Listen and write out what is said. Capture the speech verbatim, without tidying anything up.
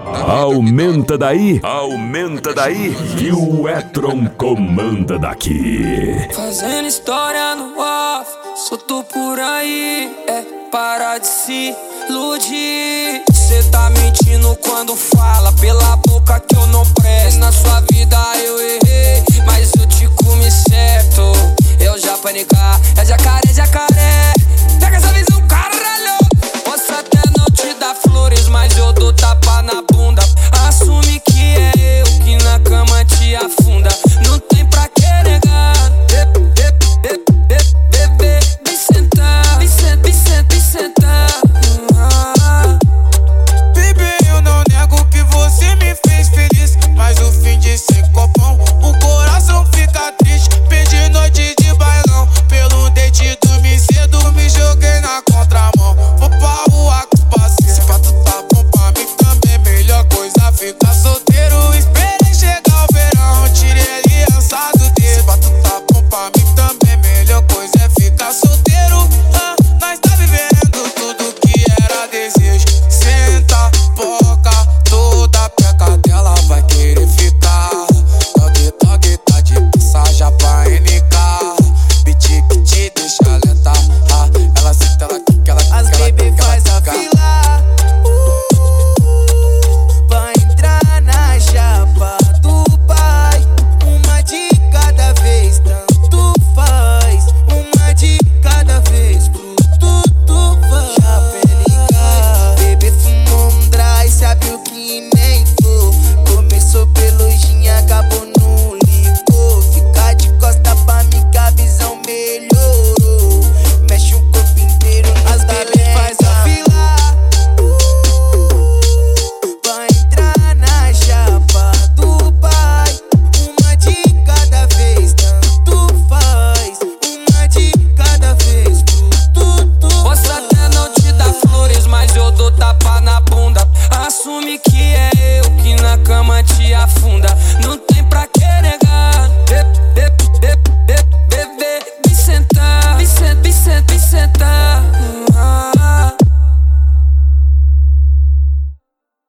Aumenta daí, aumenta daí, que o Etron comanda daqui. Fazendo história no off, solto por aí, é para de se iludir. Cê tá mentindo quando fala